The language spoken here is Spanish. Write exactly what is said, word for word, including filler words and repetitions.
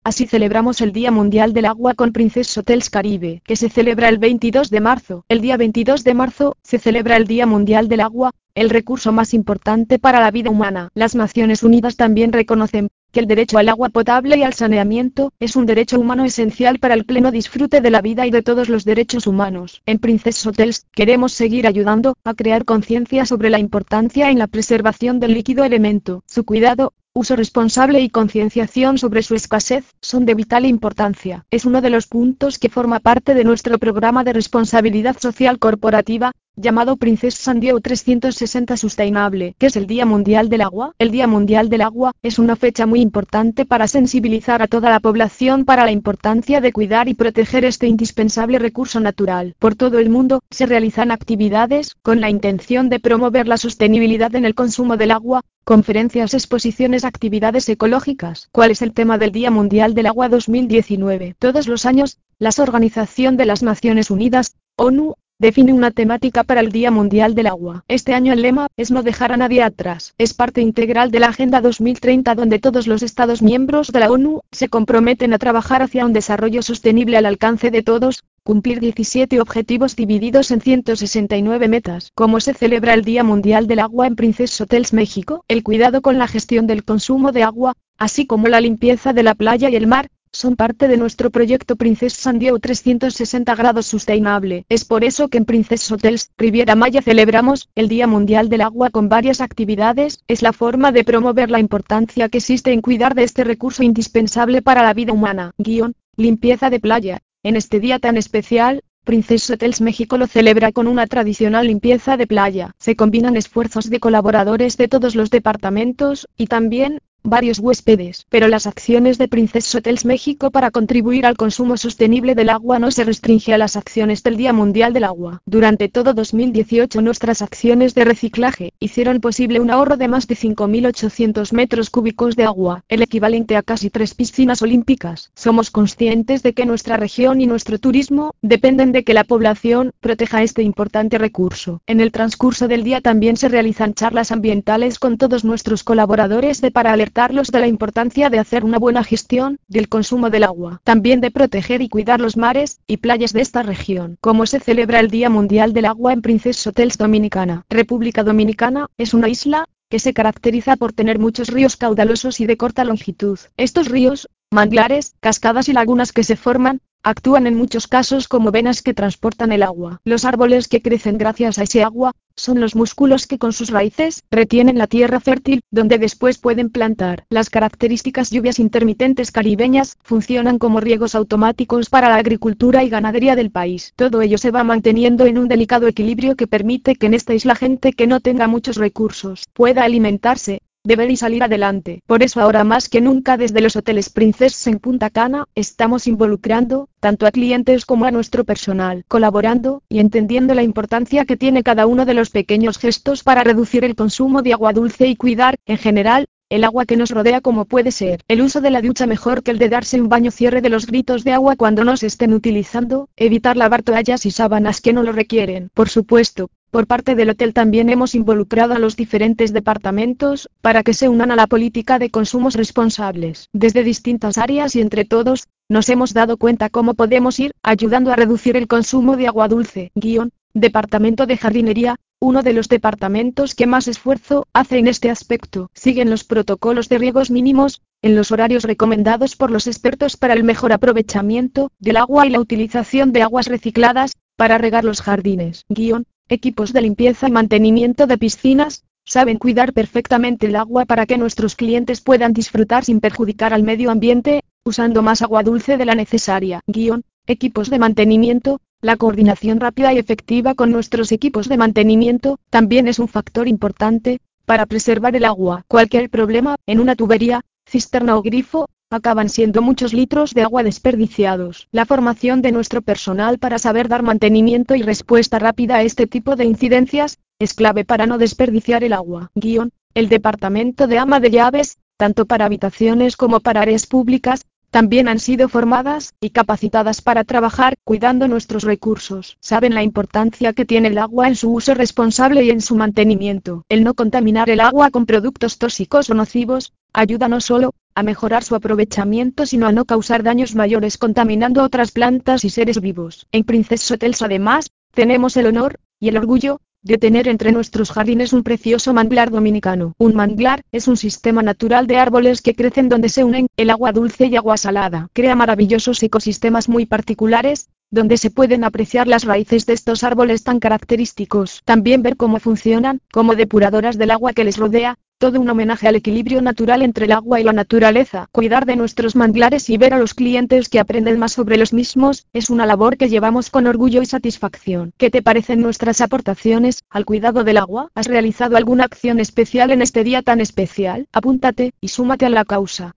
Así celebramos el Día Mundial del Agua con Princess Hotels Caribe, que se celebra el veintidós de marzo. El día veintidós de marzo, se celebra el Día Mundial del Agua, el recurso más importante para la vida humana. Las Naciones Unidas también reconocen que el derecho al agua potable y al saneamiento es un derecho humano esencial para el pleno disfrute de la vida y de todos los derechos humanos. En Princess Hotels, queremos seguir ayudando a crear conciencia sobre la importancia en la preservación del líquido elemento, su cuidado, uso responsable y concienciación sobre su escasez, son de vital importancia. Es uno de los puntos que forma parte de nuestro programa de responsabilidad social corporativa, llamado Princess Sandio trescientos sesenta Sustainable. ¿Qué es el Día Mundial del Agua? El Día Mundial del Agua es una fecha muy importante para sensibilizar a toda la población para la importancia de cuidar y proteger este indispensable recurso natural. Por todo el mundo, se realizan actividades con la intención de promover la sostenibilidad en el consumo del agua, conferencias, exposiciones, actividades ecológicas. ¿Cuál es el tema del Día Mundial del Agua dos mil diecinueve? Todos los años, la Organización de las Naciones Unidas, ONU, define una temática para el Día Mundial del Agua. Este año el lema es no dejar a nadie atrás. Es parte integral de la Agenda dos mil treinta, donde todos los Estados miembros de la ONU se comprometen a trabajar hacia un desarrollo sostenible al alcance de todos, cumplir diecisiete objetivos divididos en ciento sesenta y nueve metas. ¿Cómo se celebra el Día Mundial del Agua en Princess Hotels México? El cuidado con la gestión del consumo de agua, así como la limpieza de la playa y el mar, son parte de nuestro proyecto Princess Sandio trescientos sesenta grados Sustainable. Es por eso que en Princess Hotels Riviera Maya celebramos el Día Mundial del Agua con varias actividades. Es la forma de promover la importancia que existe en cuidar de este recurso indispensable para la vida humana. Guión, limpieza de playa. En este día tan especial, Princess Hotels México lo celebra con una tradicional limpieza de playa. Se combinan esfuerzos de colaboradores de todos los departamentos, y también varios huéspedes. Pero las acciones de Princess Hotels México para contribuir al consumo sostenible del agua no se restringe a las acciones del Día Mundial del Agua. Durante todo dos mil dieciocho nuestras acciones de reciclaje hicieron posible un ahorro de más de cinco mil ochocientos metros cúbicos de agua, el equivalente a casi tres piscinas olímpicas. Somos conscientes de que nuestra región y nuestro turismo dependen de que la población proteja este importante recurso. En el transcurso del día también se realizan charlas ambientales con todos nuestros colaboradores de para alertar de la importancia de hacer una buena gestión del consumo del agua, también de proteger y cuidar los mares y playas de esta región. ¿Cómo se celebra el Día Mundial del Agua en Princess Hotels Dominicana? República Dominicana es una isla que se caracteriza por tener muchos ríos caudalosos y de corta longitud. Estos ríos, manglares, cascadas y lagunas que se forman, actúan en muchos casos como venas que transportan el agua. Los árboles que crecen gracias a ese agua, son los músculos que con sus raíces retienen la tierra fértil, donde después pueden plantar. Las características lluvias intermitentes caribeñas funcionan como riegos automáticos para la agricultura y ganadería del país. Todo ello se va manteniendo en un delicado equilibrio que permite que en esta isla gente que no tenga muchos recursos pueda alimentarse, beber y salir adelante. Por eso ahora más que nunca desde los hoteles Princess en Punta Cana, estamos involucrando, tanto a clientes como a nuestro personal, colaborando y entendiendo la importancia que tiene cada uno de los pequeños gestos para reducir el consumo de agua dulce y cuidar, en general, el agua que nos rodea, como puede ser el uso de la ducha mejor que el de darse un baño, cierre de los gritos de agua cuando no se estén utilizando, evitar lavar toallas y sábanas que no lo requieren. Por supuesto, por parte del hotel también hemos involucrado a los diferentes departamentos, para que se unan a la política de consumos responsables. Desde distintas áreas y entre todos, nos hemos dado cuenta cómo podemos ir ayudando a reducir el consumo de agua dulce. Guión, Departamento de Jardinería, uno de los departamentos que más esfuerzo hace en este aspecto. Siguen los protocolos de riegos mínimos, en los horarios recomendados por los expertos para el mejor aprovechamiento del agua y la utilización de aguas recicladas, para regar los jardines. Guión, Equipos de limpieza y mantenimiento de piscinas, saben cuidar perfectamente el agua para que nuestros clientes puedan disfrutar sin perjudicar al medio ambiente, usando más agua dulce de la necesaria. Guión, Equipos de mantenimiento, la coordinación rápida y efectiva con nuestros equipos de mantenimiento, también es un factor importante, para preservar el agua. Cualquier problema, en una tubería, cisterna o grifo, acaban siendo muchos litros de agua desperdiciados. La formación de nuestro personal para saber dar mantenimiento y respuesta rápida a este tipo de incidencias, es clave para no desperdiciar el agua. Guión, el departamento de ama de llaves, tanto para habitaciones como para áreas públicas, también han sido formadas y capacitadas para trabajar cuidando nuestros recursos. Saben la importancia que tiene el agua en su uso responsable y en su mantenimiento. El no contaminar el agua con productos tóxicos o nocivos, ayuda no solo a mejorar su aprovechamiento sino a no causar daños mayores contaminando otras plantas y seres vivos. En Princess Hotels además, tenemos el honor, y el orgullo, de tener entre nuestros jardines un precioso manglar dominicano. Un manglar es un sistema natural de árboles que crecen donde se unen el agua dulce y agua salada. Crea maravillosos ecosistemas muy particulares, donde se pueden apreciar las raíces de estos árboles tan característicos. También ver cómo funcionan, como depuradoras del agua que les rodea, todo un homenaje al equilibrio natural entre el agua y la naturaleza. Cuidar de nuestros manglares y ver a los clientes que aprenden más sobre los mismos, es una labor que llevamos con orgullo y satisfacción. ¿Qué te parecen nuestras aportaciones al cuidado del agua? ¿Has realizado alguna acción especial en este día tan especial? Apúntate, y súmate a la causa.